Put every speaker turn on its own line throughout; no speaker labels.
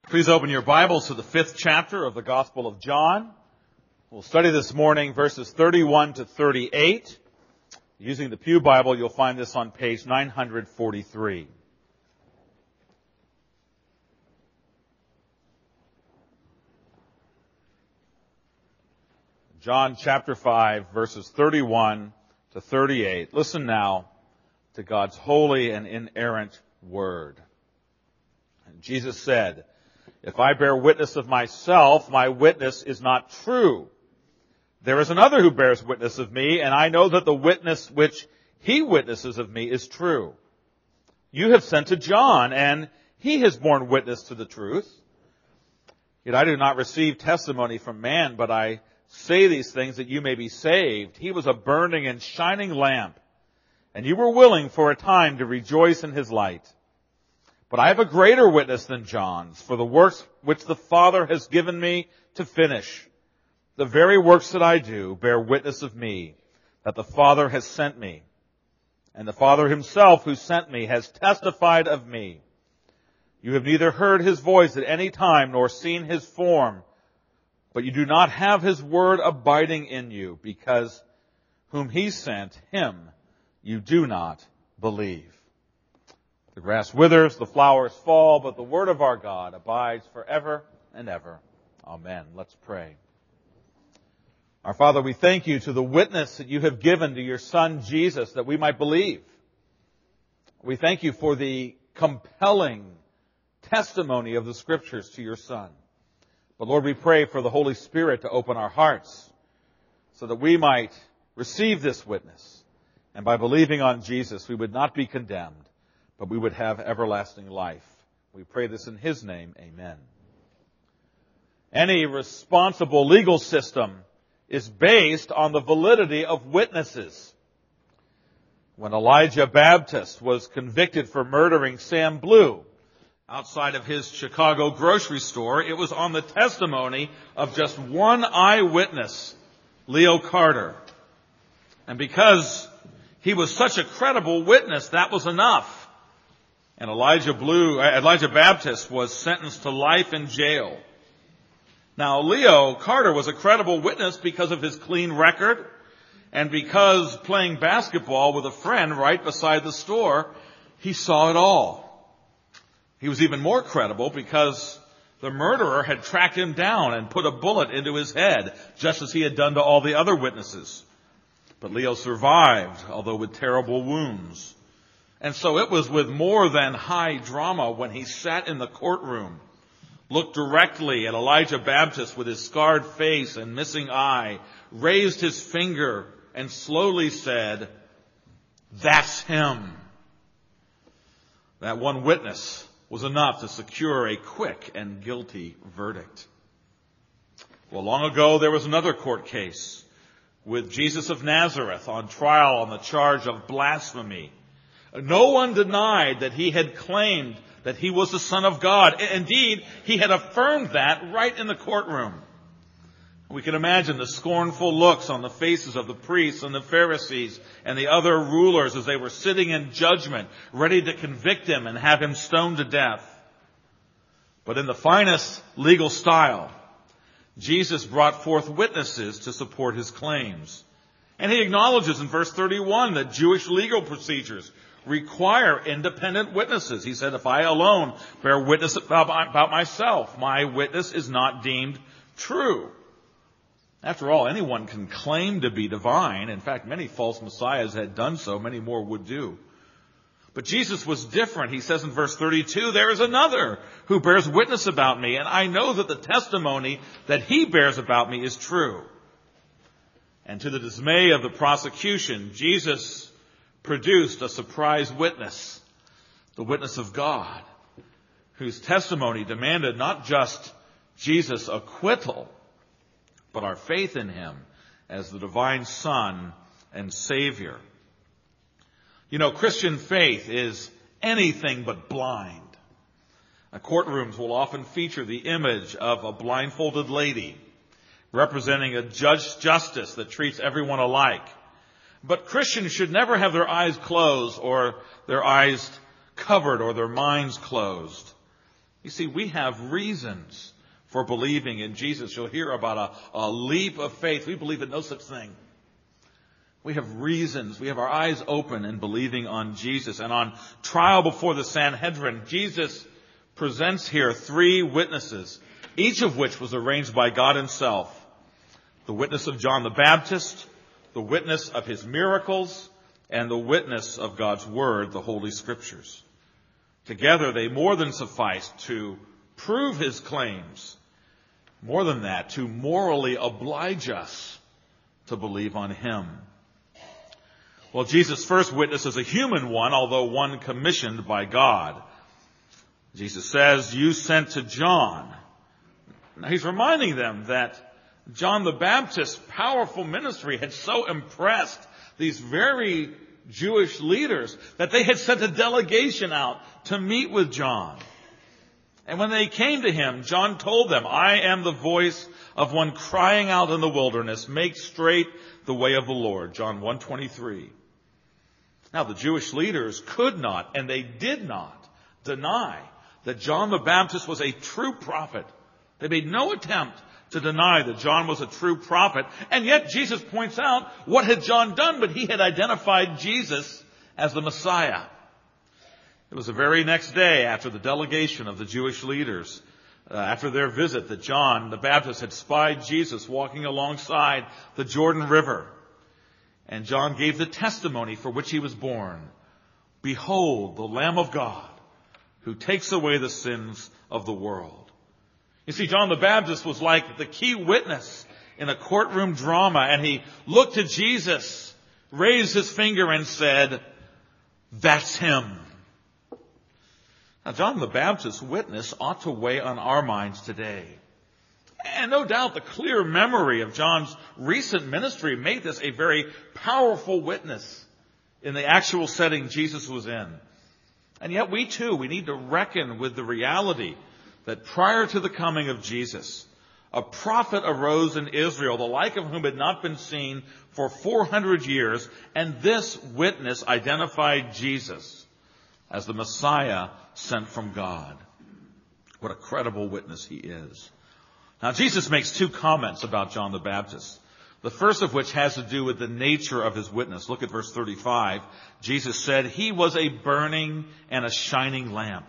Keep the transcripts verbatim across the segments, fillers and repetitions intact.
Please open your Bibles to the fifth chapter of the Gospel of John. We'll study this morning verses thirty-one to thirty-eight. Using the Pew Bible, you'll find this on page nine forty-three. John chapter five, verses thirty-one to thirty-eight. Listen now to God's holy and inerrant word. And Jesus said, "If I bear witness of myself, my witness is not true. There is another who bears witness of me, and I know that the witness which he witnesses of me is true. You have sent to John, and he has borne witness to the truth. Yet I do not receive testimony from man, but I say these things that you may be saved. He was a burning and shining lamp, and you were willing for a time to rejoice in his light. But I have a greater witness than John's, for the works which the Father has given me to finish. The very works that I do bear witness of me, that the Father has sent me. And the Father himself who sent me has testified of me. You have neither heard his voice at any time nor seen his form, but you do not have his word abiding in you, because whom he sent, him you do not believe. The grass withers, the flowers fall, but the word of our God abides forever and ever. Amen. Let's pray. Our Father, we thank you to the witness that you have given to your Son Jesus that we might believe. We thank you for the compelling testimony of the Scriptures to your Son. But Lord, we pray for the Holy Spirit to open our hearts so that we might receive this witness. And by believing on Jesus, we would not be condemned, but we would have everlasting life. We pray this in his name. Amen. Any responsible legal system is based on the validity of witnesses. When Elijah Baptist was convicted for murdering Sam Blue outside of his Chicago grocery store, it was on the testimony of just one eyewitness, Leo Carter. And because he was such a credible witness, that was enough. And Elijah Blue, Elijah Baptist was sentenced to life in jail. Now, Leo Carter was a credible witness because of his clean record and because playing basketball with a friend right beside the store, he saw it all. He was even more credible because the murderer had tracked him down and put a bullet into his head, just as he had done to all the other witnesses. But Leo survived, although with terrible wounds. And so it was with more than high drama when he sat in the courtroom, looked directly at Elijah Baptist with his scarred face and missing eye, raised his finger and slowly said, "That's him." That one witness was enough to secure a quick and guilty verdict. Well, long ago there was another court case with Jesus of Nazareth on trial on the charge of blasphemy. No one denied that he had claimed that he was the Son of God. Indeed, he had affirmed that right in the courtroom. We can imagine the scornful looks on the faces of the priests and the Pharisees and the other rulers as they were sitting in judgment, ready to convict him and have him stoned to death. But in the finest legal style, Jesus brought forth witnesses to support his claims. And he acknowledges in verse thirty-one that Jewish legal procedures require independent witnesses. He said, "If I alone bear witness about, about myself, my witness is not deemed true." After all, anyone can claim to be divine. In fact, many false messiahs had done so. Many more would do. But Jesus was different. He says in verse thirty-two, "There is another who bears witness about me, and I know that the testimony that he bears about me is true." And to the dismay of the prosecution, Jesus produced a surprise witness, the witness of God, whose testimony demanded not just Jesus' acquittal, but our faith in him as the divine Son and Savior. You know, Christian faith is anything but blind. Now, courtrooms will often feature the image of a blindfolded lady representing a judge justice that treats everyone alike. But Christians should never have their eyes closed or their eyes covered or their minds closed. You see, we have reasons for believing in Jesus. You'll hear about a, a leap of faith. We believe in no such thing. We have reasons. We have our eyes open in believing on Jesus. And on trial before the Sanhedrin, Jesus presents here three witnesses, each of which was arranged by God himself. The witness of John the Baptist, the witness of his miracles, and the witness of God's Word, the Holy Scriptures. Together, they more than suffice to prove his claims. More than that, to morally oblige us to believe on him. Well, Jesus' first witness is a human one, although one commissioned by God. Jesus says, "You sent to John." Now, he's reminding them that John the Baptist's powerful ministry had so impressed these very Jewish leaders that they had sent a delegation out to meet with John. And when they came to him, John told them, "I am the voice of one crying out in the wilderness, make straight the way of the Lord." John one twenty-three. Now, the Jewish leaders could not, and they did not, deny that John the Baptist was a true prophet. They made no attempt to deny that John was a true prophet. And yet Jesus points out, what had John done? But he had identified Jesus as the Messiah. It was the very next day after the delegation of the Jewish leaders, uh, after their visit, that John the Baptist had spied Jesus walking alongside the Jordan River. And John gave the testimony for which he was born. "Behold, the Lamb of God, who takes away the sins of the world." You see, John the Baptist was like the key witness in a courtroom drama, and he looked to Jesus, raised his finger, and said, "That's him." Now, John the Baptist's witness ought to weigh on our minds today. And no doubt the clear memory of John's recent ministry made this a very powerful witness in the actual setting Jesus was in. And yet we too, we need to reckon with the reality that prior to the coming of Jesus, a prophet arose in Israel, the like of whom had not been seen for four hundred years, and this witness identified Jesus as the Messiah sent from God. What a credible witness he is. Now, Jesus makes two comments about John the Baptist, the first of which has to do with the nature of his witness. Look at verse thirty-five. Jesus said, "He was a burning and a shining lamp."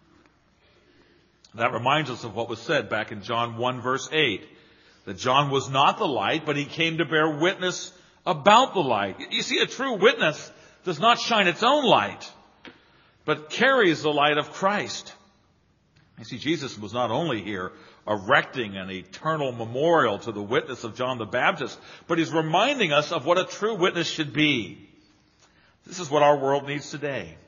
That reminds us of what was said back in John one verse eight, that John was not the light, but he came to bear witness about the light. You see, a true witness does not shine its own light, but carries the light of Christ. You see, Jesus was not only here erecting an eternal memorial to the witness of John the Baptist, but he's reminding us of what a true witness should be. This is what our world needs today.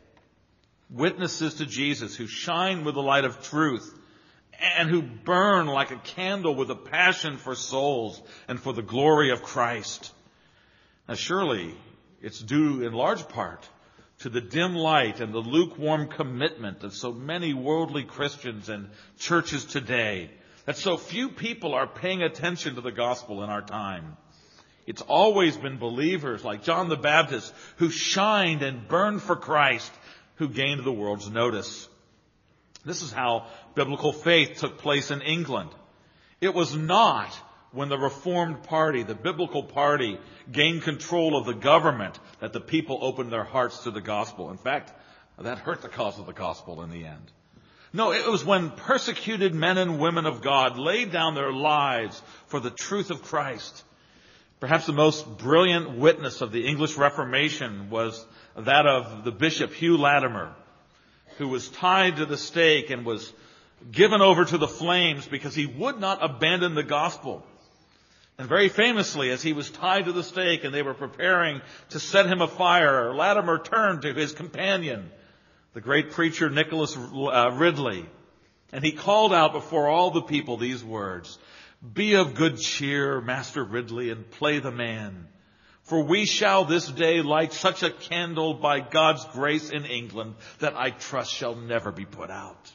Witnesses to Jesus who shine with the light of truth and who burn like a candle with a passion for souls and for the glory of Christ. Now, surely it's due in large part to the dim light and the lukewarm commitment of so many worldly Christians and churches today, that so few people are paying attention to the gospel in our time. It's always been believers like John the Baptist who shined and burned for Christ who gained the world's notice. This is how biblical faith took place in England. It was not when the Reformed Party, the biblical party, gained control of the government that the people opened their hearts to the gospel. In fact, that hurt the cause of the gospel in the end. No, it was when persecuted men and women of God laid down their lives for the truth of Christ. Perhaps the most brilliant witness of the English Reformation was that of the Bishop Hugh Latimer, who was tied to the stake and was given over to the flames because he would not abandon the gospel. And very famously, as he was tied to the stake and they were preparing to set him afire, Latimer turned to his companion, the great preacher Nicholas Ridley, and he called out before all the people these words, "Be of good cheer, Master Ridley, and play the man. For we shall this day light such a candle by God's grace in England that I trust shall never be put out."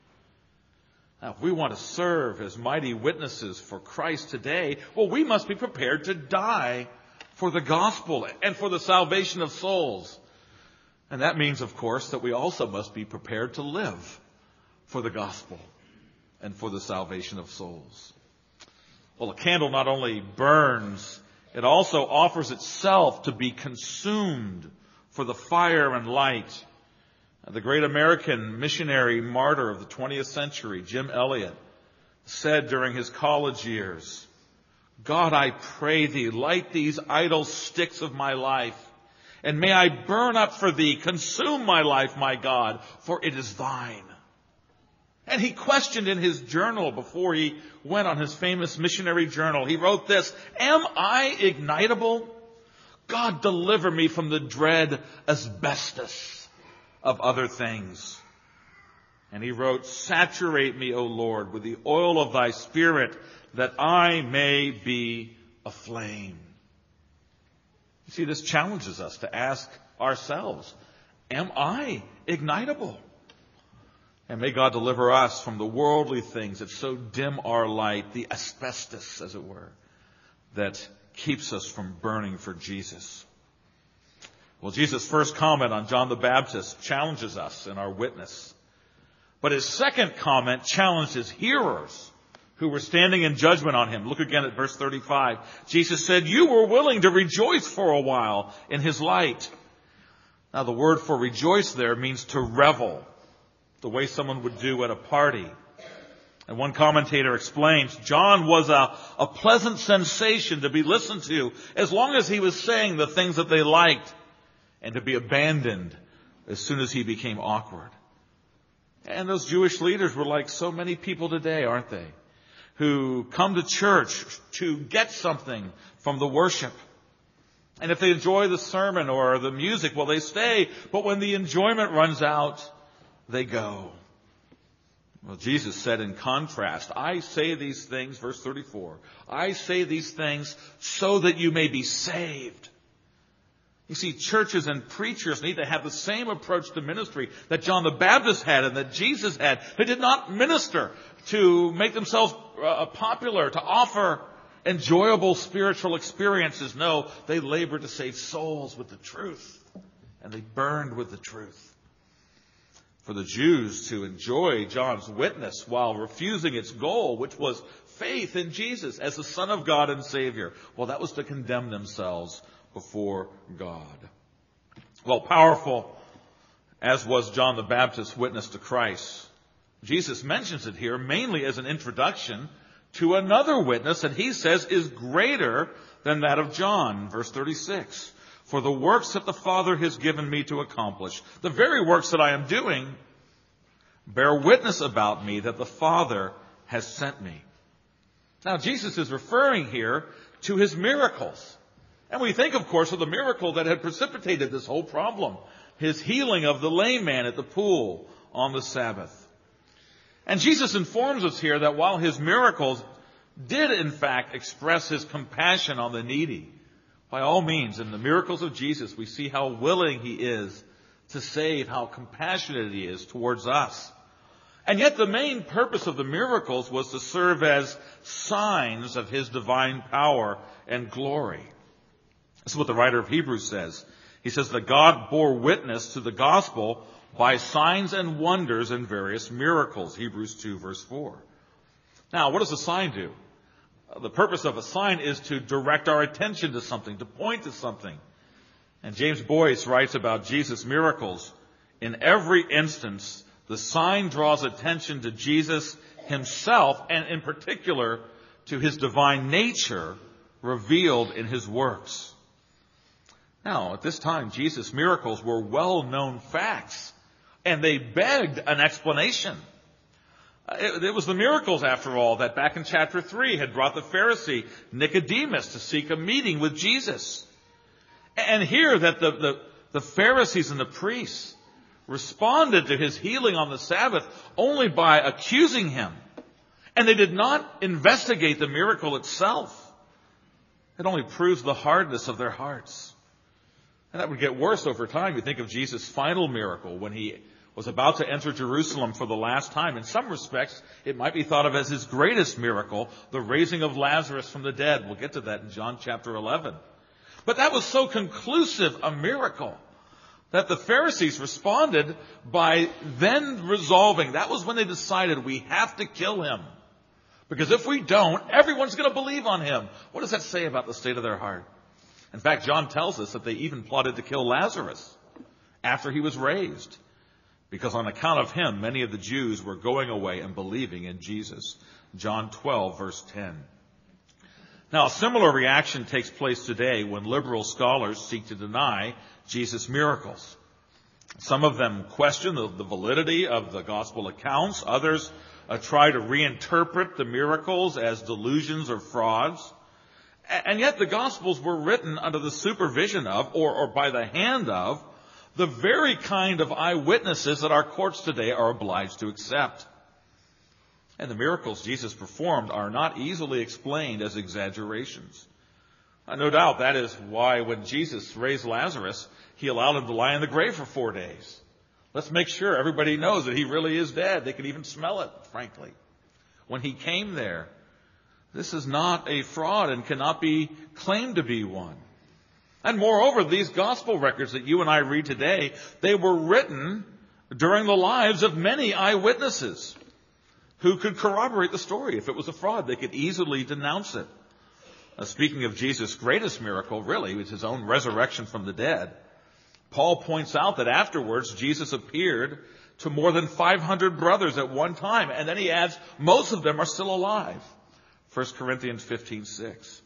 Now, if we want to serve as mighty witnesses for Christ today, well, we must be prepared to die for the gospel and for the salvation of souls. And that means, of course, that we also must be prepared to live for the gospel. and for the salvation of souls. Well, a candle not only burns, it also offers itself to be consumed for the fire and light. The great American missionary martyr of the twentieth century, Jim Elliot, said during his college years, "God, I pray thee, light these idle sticks of my life, and may I burn up for thee, consume my life, my God, for it is thine." And he questioned in his journal before he went on his famous missionary journal. He wrote this, "Am I ignitable? God, deliver me from the dread asbestos of other things." And he wrote, "Saturate me, O Lord, with the oil of thy Spirit, that I may be aflame." You see, this challenges us to ask ourselves, am I ignitable? And may God deliver us from the worldly things that so dim our light, the asbestos, as it were, that keeps us from burning for Jesus. Well, Jesus' first comment on John the Baptist challenges us in our witness. But his second comment challenged his hearers who were standing in judgment on him. Look again at verse thirty-five. Jesus said, "You were willing to rejoice for a while in his light." Now, the word for rejoice there means to revel, the way someone would do at a party. And one commentator explains, John was a, a pleasant sensation to be listened to as long as he was saying the things that they liked, and to be abandoned as soon as he became awkward. And those Jewish leaders were like so many people today, aren't they? Who come to church to get something from the worship. And if they enjoy the sermon or the music, well, they stay. But when the enjoyment runs out, they go. Well, Jesus said in contrast, "I say these things," verse thirty-four, "I say these things so that you may be saved." You see, churches and preachers need to have the same approach to ministry that John the Baptist had and that Jesus had. They did not minister to make themselves uh, popular, to offer enjoyable spiritual experiences. No, they labored to save souls with the truth, and they burned with the truth. For the Jews to enjoy John's witness while refusing its goal, which was faith in Jesus as the Son of God and Savior, well, that was to condemn themselves before God. Well, powerful as was John the Baptist's witness to Christ, Jesus mentions it here mainly as an introduction to another witness that he says is greater than that of John. Verse thirty-six, "For the works that the Father has given me to accomplish, the very works that I am doing, bear witness about me that the Father has sent me." Now, Jesus is referring here to his miracles. And we think, of course, of the miracle that had precipitated this whole problem, his healing of the lame man at the pool on the Sabbath. And Jesus informs us here that while his miracles did, in fact, express his compassion on the needy, by all means, in the miracles of Jesus, we see how willing he is to save, how compassionate he is towards us. And yet the main purpose of the miracles was to serve as signs of his divine power and glory. This is what the writer of Hebrews says. He says that God bore witness to the gospel by signs and wonders and various miracles. Hebrews two, verse four. Now, what does a sign do? The purpose of a sign is to direct our attention to something, to point to something. And James Boyce writes about Jesus' miracles. In every instance, the sign draws attention to Jesus himself, and in particular to his divine nature revealed in his works. Now, at this time, Jesus' miracles were well-known facts, and they begged an explanation. It, it was the miracles, after all, that back in chapter three had brought the Pharisee Nicodemus to seek a meeting with Jesus. And here that the, the, the Pharisees and the priests responded to his healing on the Sabbath only by accusing him. And they did not investigate the miracle itself. It only proves the hardness of their hearts. And that would get worse over time. You think of Jesus' final miracle when he was about to enter Jerusalem for the last time. In some respects, it might be thought of as his greatest miracle, the raising of Lazarus from the dead. We'll get to that in John chapter eleven. But that was so conclusive a miracle that the Pharisees responded by then resolving, that was when they decided we have to kill him. Because if we don't, everyone's going to believe on him. What does that say about the state of their heart? In fact, John tells us that they even plotted to kill Lazarus after he was raised. Because on account of him, many of the Jews were going away and believing in Jesus. John twelve, verse ten. Now, a similar reaction takes place today when liberal scholars seek to deny Jesus' miracles. Some of them question the, the validity of the gospel accounts. Others uh, try to reinterpret the miracles as delusions or frauds. A- and yet the gospels were written under the supervision of, or, or by the hand of, the very kind of eyewitnesses that our courts today are obliged to accept. And the miracles Jesus performed are not easily explained as exaggerations. Uh, no doubt that is why when Jesus raised Lazarus, he allowed him to lie in the grave for four days. Let's make sure everybody knows that he really is dead. They can even smell it, frankly. When he came there, this is not a fraud and cannot be claimed to be one. And moreover, these gospel records that you and I read today, they were written during the lives of many eyewitnesses who could corroborate the story. If it was a fraud, they could easily denounce it. Uh, speaking of Jesus' greatest miracle, really, was his own resurrection from the dead. Paul points out that afterwards, Jesus appeared to more than five hundred brothers at one time. And then he adds, most of them are still alive. First Corinthians fifteen six.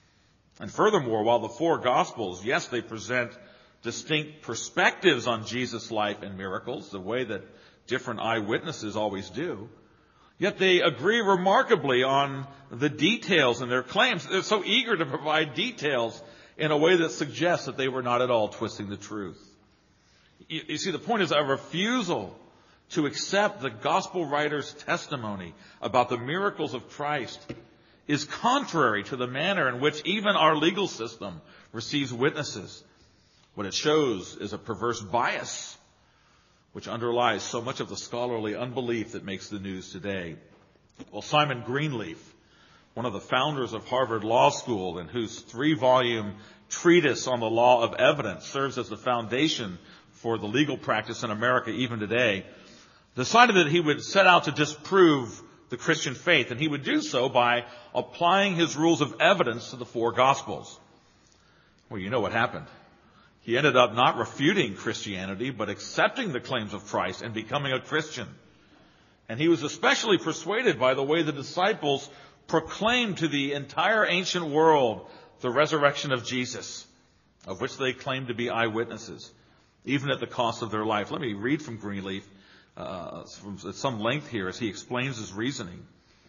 And furthermore, while the four Gospels, yes, they present distinct perspectives on Jesus' life and miracles, the way that different eyewitnesses always do, yet they agree remarkably on the details in their claims. They're so eager to provide details in a way that suggests that they were not at all twisting the truth. You, you see, the point is a refusal to accept the gospel writer's testimony about the miracles of Christ is contrary to the manner in which even our legal system receives witnesses. What it shows is a perverse bias which underlies so much of the scholarly unbelief that makes the news today. Well, Simon Greenleaf, one of the founders of Harvard Law School, and whose three-volume treatise on the law of evidence serves as the foundation for the legal practice in America even today, decided that he would set out to disprove the Christian faith, and he would do so by applying his rules of evidence to the four Gospels. Well, you know what happened. He ended up not refuting Christianity, but accepting the claims of Christ and becoming a Christian. And he was especially persuaded by the way the disciples proclaimed to the entire ancient world the resurrection of Jesus, of which they claimed to be eyewitnesses, even at the cost of their life. Let me read from Greenleaf uh, from some length here as he explains his reasoning.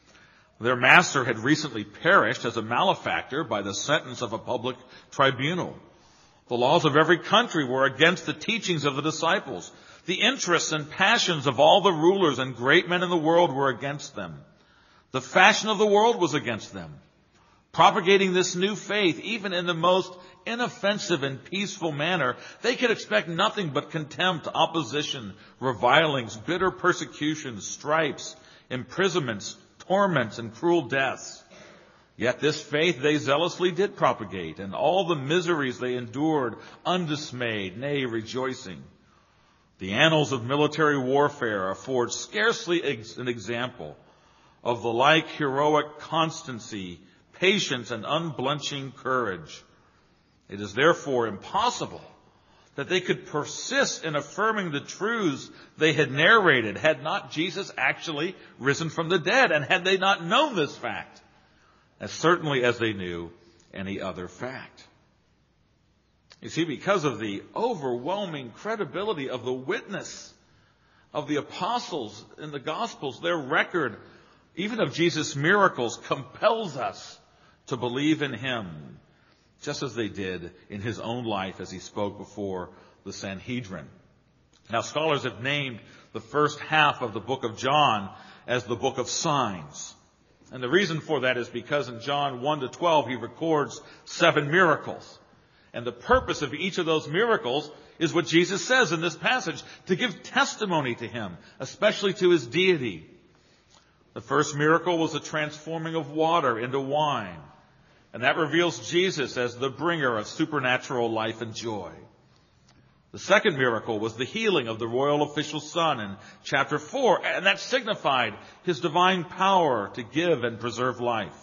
Their master had recently perished as a malefactor by the sentence of a public tribunal. The laws of every country were against the teachings of the disciples. The interests and passions of all the rulers and great men in the world were against them. The fashion of the world was against them. Propagating this new faith, even in the most inoffensive and peaceful manner, they could expect nothing but contempt, opposition, revilings, bitter persecutions, stripes, imprisonments, torments, and cruel deaths. Yet this faith they zealously did propagate, and all the miseries they endured undismayed, nay, rejoicing. The annals of military warfare afford scarcely ex- an example of the like heroic constancy, patience, and unblenching courage. It is therefore impossible that they could persist in affirming the truths they had narrated had not Jesus actually risen from the dead, and had they not known this fact, as certainly as they knew any other fact. You see, because of the overwhelming credibility of the witness of the apostles in the Gospels, their record, even of Jesus' miracles, compels us to believe in him, just as they did in his own life as he spoke before the Sanhedrin. Now, scholars have named the first half of the book of John as the book of signs. And the reason for that is because in John one to twelve, he records seven miracles. And the purpose of each of those miracles is what Jesus says in this passage, to give testimony to him, especially to his deity. The first miracle was the transforming of water into wine. And that reveals Jesus as the bringer of supernatural life and joy. The second miracle was the healing of the royal official's son in chapter four, and that signified his divine power to give and preserve life.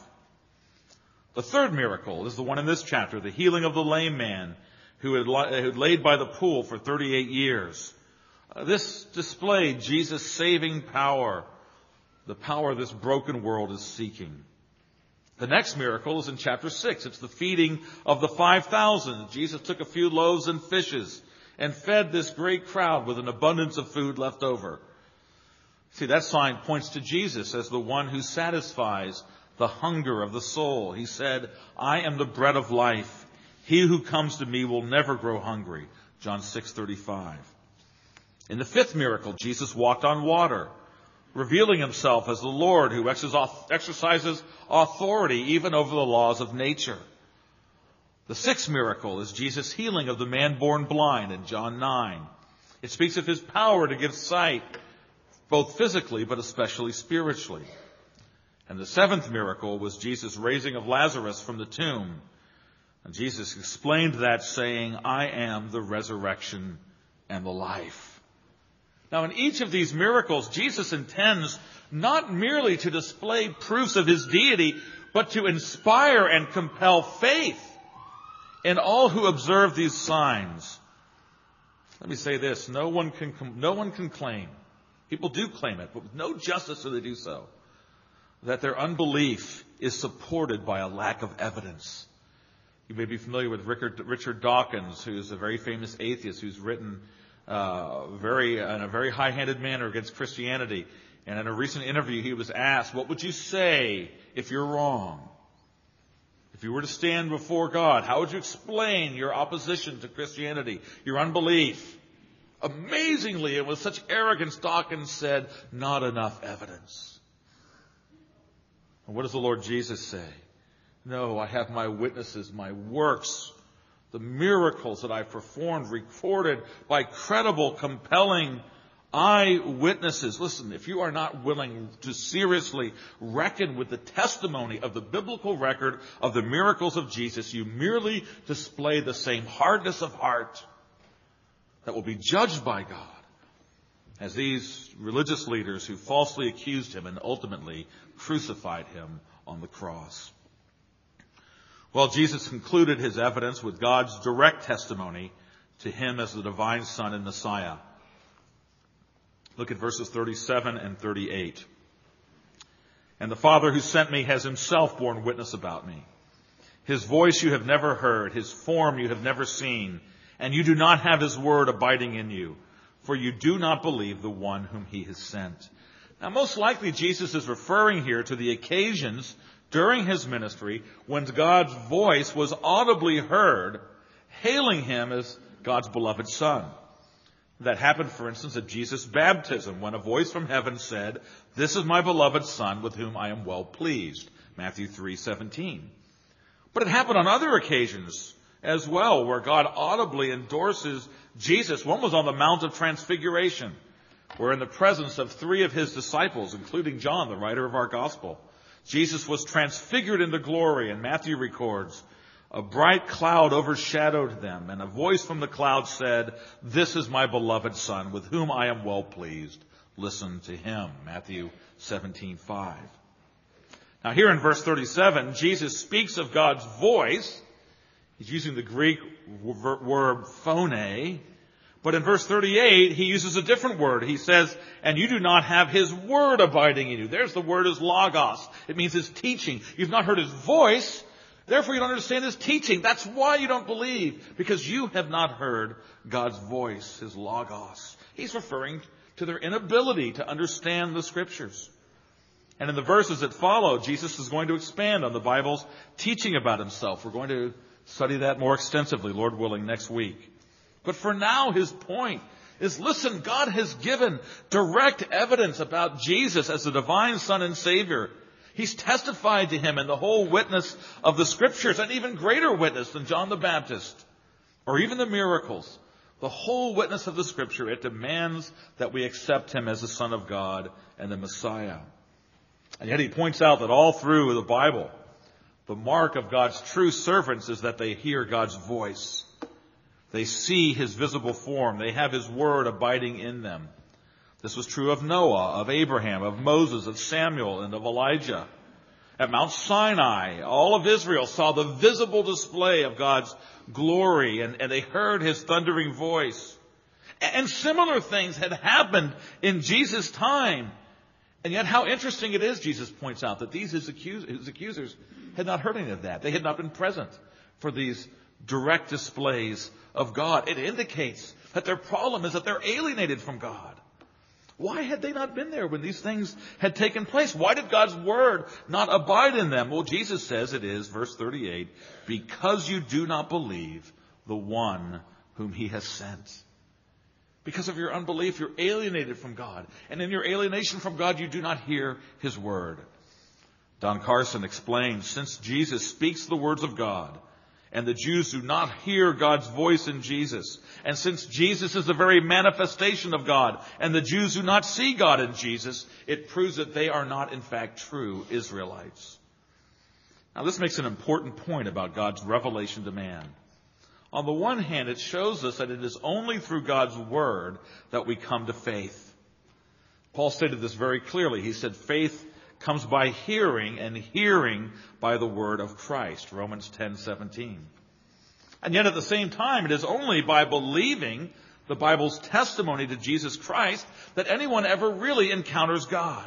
The third miracle is the one in this chapter, the healing of the lame man who had, li- who had laid by the pool for thirty-eight years. Uh, this displayed Jesus' saving power, the power this broken world is seeking. The next miracle is in chapter six. It's the feeding of the five thousand. Jesus took a few loaves and fishes and fed this great crowd with an abundance of food left over. See, that sign points to Jesus as the one who satisfies the hunger of the soul. He said, I am the bread of life. He who comes to me will never grow hungry. John six thirty-five. In the fifth miracle, Jesus walked on water, revealing himself as the Lord who exercises authority even over the laws of nature. The sixth miracle is Jesus' healing of the man born blind in John nine. It speaks of his power to give sight, both physically but especially spiritually. And the seventh miracle was Jesus' raising of Lazarus from the tomb. And Jesus explained that saying, I am the resurrection and the life. Now, in each of these miracles, Jesus intends not merely to display proofs of his deity, but to inspire and compel faith in all who observe these signs. Let me say this. No one can, no one can claim, people do claim it, but with no justice do they do so, that their unbelief is supported by a lack of evidence. You may be familiar with Richard, Richard Dawkins, who's a very famous atheist who's written uh, very in a very high-handed manner against Christianity. And in a recent interview, he was asked, what would you say if you're wrong? If you were to stand before God, how would you explain your opposition to Christianity, your unbelief? Amazingly, and with such arrogance, Dawkins said, not enough evidence. And what does the Lord Jesus say? No, I have my witnesses, my works, the miracles that I've performed, recorded by credible, compelling eyewitnesses. Listen, if you are not willing to seriously reckon with the testimony of the biblical record of the miracles of Jesus, you merely display the same hardness of heart that will be judged by God as these religious leaders who falsely accused him and ultimately crucified him on the cross. Well, Jesus concluded his evidence with God's direct testimony to him as the divine Son and Messiah. Look at verses thirty-seven and thirty-eight. And the Father who sent me has himself borne witness about me. His voice you have never heard, his form you have never seen, and you do not have his word abiding in you, for you do not believe the one whom he has sent. Now, most likely Jesus is referring here to the occasions during his ministry when God's voice was audibly heard, hailing him as God's beloved Son. That happened, for instance, at Jesus' baptism, when a voice from heaven said, "This is my beloved Son, with whom I am well pleased." Matthew three seventeen. But it happened on other occasions as well, where God audibly endorses Jesus. One was on the Mount of Transfiguration, where in the presence of three of his disciples, including John, the writer of our gospel, Jesus was transfigured into glory, and Matthew records, a bright cloud overshadowed them, and a voice from the cloud said, "This is my beloved Son, with whom I am well pleased. Listen to him." Matthew seventeen five. Now here in verse thirty-seven, Jesus speaks of God's voice. He's using the Greek word phone. But in verse thirty-eight, he uses a different word. He says, "And you do not have his word abiding in you." There's the word is logos. It means his teaching. You've not heard his voice. Therefore, you don't understand his teaching. That's why you don't believe, because you have not heard God's voice, his logos. He's referring to their inability to understand the scriptures. And in the verses that follow, Jesus is going to expand on the Bible's teaching about himself. We're going to study that more extensively, Lord willing, next week. But for now, his point is, listen, God has given direct evidence about Jesus as the divine Son and Savior. He's testified to him in the whole witness of the Scriptures, an even greater witness than John the Baptist, or even the miracles. The whole witness of the Scripture, it demands that we accept him as the Son of God and the Messiah. And yet he points out that all through the Bible, the mark of God's true servants is that they hear God's voice. They see his visible form. They have his word abiding in them. This was true of Noah, of Abraham, of Moses, of Samuel, and of Elijah. At Mount Sinai, all of Israel saw the visible display of God's glory, and, and they heard his thundering voice. And similar things had happened in Jesus' time. And yet how interesting it is, Jesus points out, that these his, accus- his accusers had not heard any of that. They had not been present for these direct displays of God. It indicates that their problem is that they're alienated from God. Why had they not been there when these things had taken place? Why did God's word not abide in them? Well, Jesus says it is, verse thirty-eight, because you do not believe the one whom he has sent. Because of your unbelief, you're alienated from God. And in your alienation from God, you do not hear his word. Don Carson explains, since Jesus speaks the words of God, and the Jews do not hear God's voice in Jesus, and since Jesus is the very manifestation of God, and the Jews do not see God in Jesus, it proves that they are not, in fact, true Israelites. Now, this makes an important point about God's revelation to man. On the one hand, it shows us that it is only through God's word that we come to faith. Paul stated this very clearly. He said, faith comes by hearing, and hearing by the word of Christ, Romans ten seventeen. And yet at the same time, it is only by believing the Bible's testimony to Jesus Christ that anyone ever really encounters God.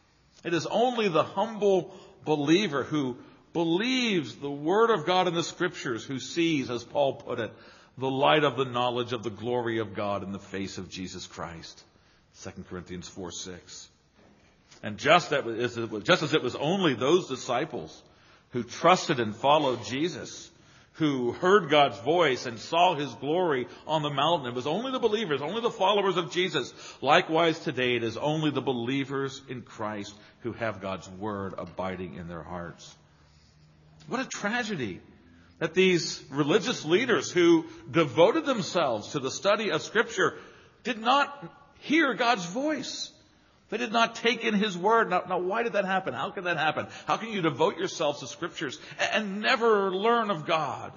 It is only the humble believer who believes the word of God in the Scriptures who sees, as Paul put it, the light of the knowledge of the glory of God in the face of Jesus Christ, Second Corinthians four six. And just as, just as it was only those disciples who trusted and followed Jesus, who heard God's voice and saw his glory on the mountain, it was only the believers, only the followers of Jesus. Likewise today, it is only the believers in Christ who have God's word abiding in their hearts. What a tragedy that these religious leaders who devoted themselves to the study of Scripture did not hear God's voice. They did not take in his word. Now, now, why did that happen? How can that happen? How can you devote yourselves to Scriptures and, and never learn of God?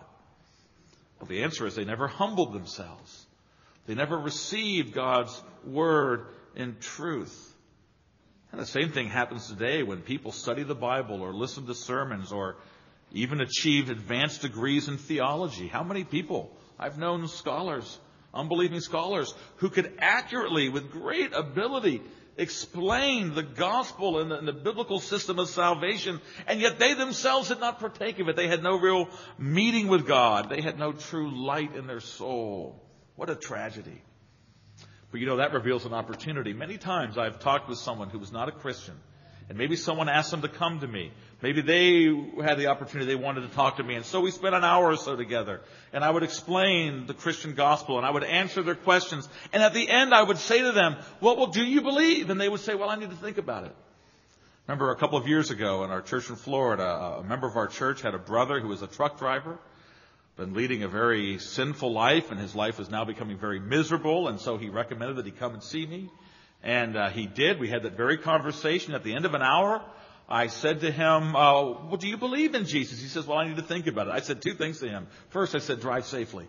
Well, the answer is they never humbled themselves. They never received God's word in truth. And the same thing happens today when people study the Bible or listen to sermons or even achieve advanced degrees in theology. How many people? I've known scholars, unbelieving scholars, who could accurately, with great ability, explain the gospel and the, and the biblical system of salvation, and yet they themselves did not partake of it. They had no real meeting with God. They had no true light in their soul. What a tragedy. But you know, that reveals an opportunity. Many times I've talked with someone who was not a Christian, and maybe someone asked them to come to me. Maybe they had the opportunity, they wanted to talk to me. And so we spent an hour or so together. And I would explain the Christian gospel, and I would answer their questions. And at the end, I would say to them, well, well, do you believe? And they would say, well, I need to think about it. Remember a couple of years ago in our church in Florida, a member of our church had a brother who was a truck driver, been leading a very sinful life, and his life was now becoming very miserable. And so he recommended that he come and see me. And uh, he did. We had that very conversation. At the end of an hour, I said to him, uh, well, do you believe in Jesus? He says, well, I need to think about it. I said two things to him. First, I said, drive safely.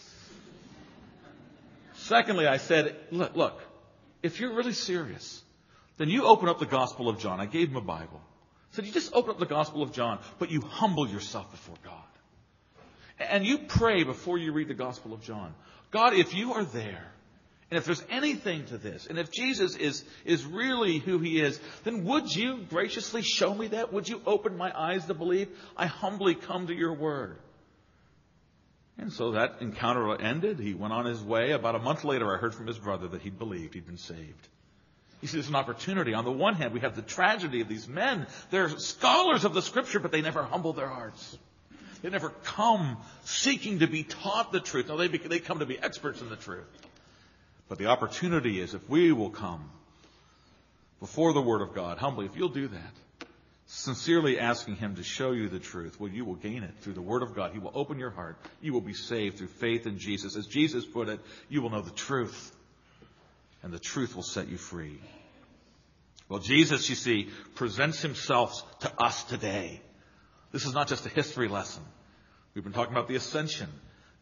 Secondly, I said, look, look, if you're really serious, then you open up the Gospel of John. I gave him a Bible. I said, you just open up the Gospel of John, but you humble yourself before God. And you pray before you read the Gospel of John. God, if you are there, and if there's anything to this, and if Jesus is, is really who he is, then would you graciously show me that? Would you open my eyes to believe? I humbly come to your word. And so that encounter ended. He went on his way. About a month later, I heard from his brother that he'd believed, he'd been saved. You see, there's an opportunity. On the one hand, we have the tragedy of these men. They're scholars of the Scripture, but they never humble their hearts. They never come seeking to be taught the truth. No, they, they come to be experts in the truth. But the opportunity is, if we will come before the Word of God, humbly, if you'll do that, sincerely asking him to show you the truth, well, you will gain it through the Word of God. He will open your heart. You will be saved through faith in Jesus. As Jesus put it, you will know the truth, and the truth will set you free. Well, Jesus, you see, presents himself to us today. This is not just a history lesson. We've been talking about the ascension.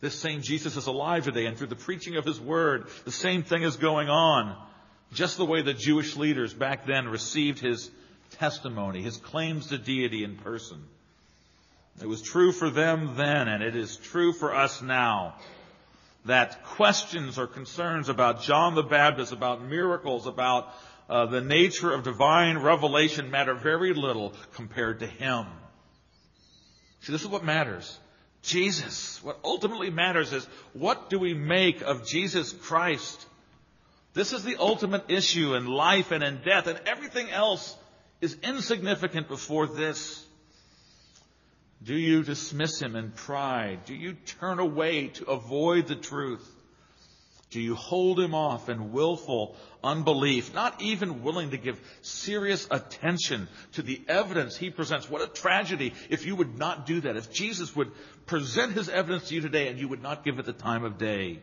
This same Jesus is alive today, and through the preaching of his word, the same thing is going on. Just the way the Jewish leaders back then received his testimony, his claims to deity in person. It was true for them then, and it is true for us now, that questions or concerns about John the Baptist, about miracles, about uh, the nature of divine revelation matter very little compared to him. See, this is what matters. Jesus. What ultimately matters is, what do we make of Jesus Christ? This is the ultimate issue in life and in death, and everything else is insignificant before this. Do you dismiss him in pride? Do you turn away to avoid the truth? Do you hold him off in willful unbelief, not even willing to give serious attention to the evidence he presents? What a tragedy if you would not do that, if Jesus would present his evidence to you today and you would not give it the time of day.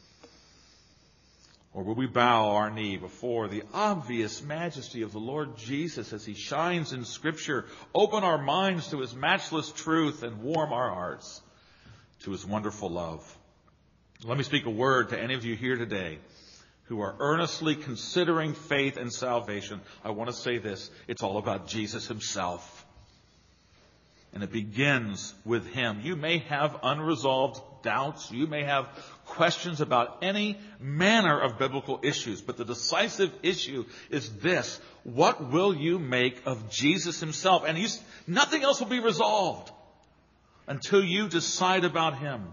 Or will we bow our knee before the obvious majesty of the Lord Jesus as he shines in Scripture, open our minds to his matchless truth, and warm our hearts to his wonderful love? Let me speak a word to any of you here today who are earnestly considering faith and salvation. I want to say this. It's all about Jesus himself. And it begins with him. You may have unresolved doubts. You may have questions about any manner of biblical issues. But the decisive issue is this. What will you make of Jesus himself? And he's, nothing else will be resolved until you decide about him.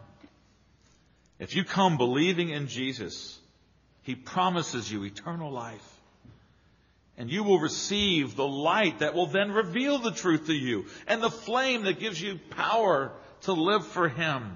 If you come believing in Jesus, he promises you eternal life. And you will receive the light that will then reveal the truth to you, and the flame that gives you power to live for him.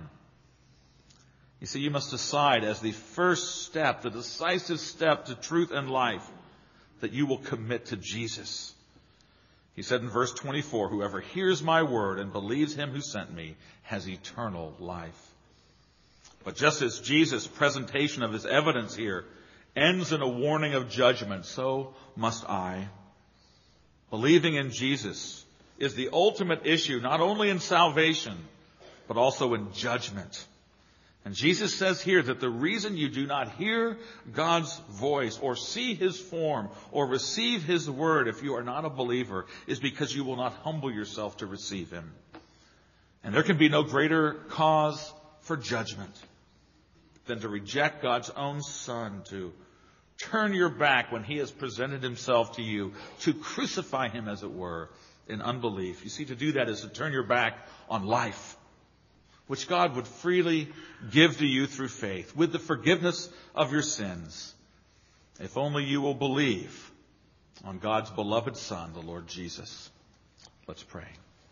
You see, you must decide as the first step, the decisive step to truth and life, that you will commit to Jesus. He said in verse twenty-four, whoever hears my word and believes him who sent me has eternal life. But just as Jesus' presentation of his evidence here ends in a warning of judgment, so must I. Believing in Jesus is the ultimate issue, not only in salvation, but also in judgment. And Jesus says here that the reason you do not hear God's voice or see his form or receive his word if you are not a believer is because you will not humble yourself to receive him. And there can be no greater cause for judgment than to reject God's own Son, to turn your back when he has presented himself to you, to crucify him, as it were, in unbelief. You see, to do that is to turn your back on life, which God would freely give to you through faith, with the forgiveness of your sins, if only you will believe on God's beloved Son, the Lord Jesus. Let's pray.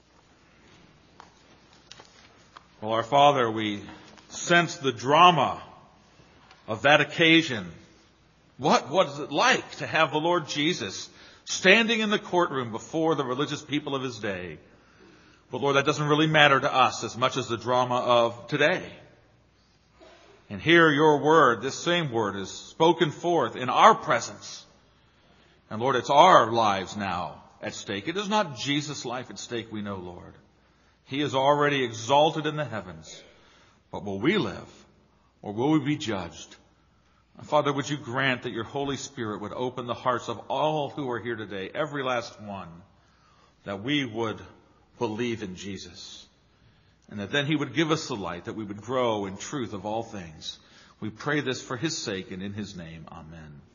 Well, our Father, we sense the drama of that occasion. What was it like to have the Lord Jesus standing in the courtroom before the religious people of his day? But Lord, that doesn't really matter to us as much as the drama of today. And here your word, this same word, is spoken forth in our presence. And Lord, it's our lives now at stake. It is not Jesus' life at stake, we know, Lord. He is already exalted in the heavens. But will we live, or will we be judged? Father, would you grant that your Holy Spirit would open the hearts of all who are here today, every last one, that we would believe in Jesus, and that then he would give us the light, that we would grow in truth of all things. We pray this for his sake and in his name. Amen.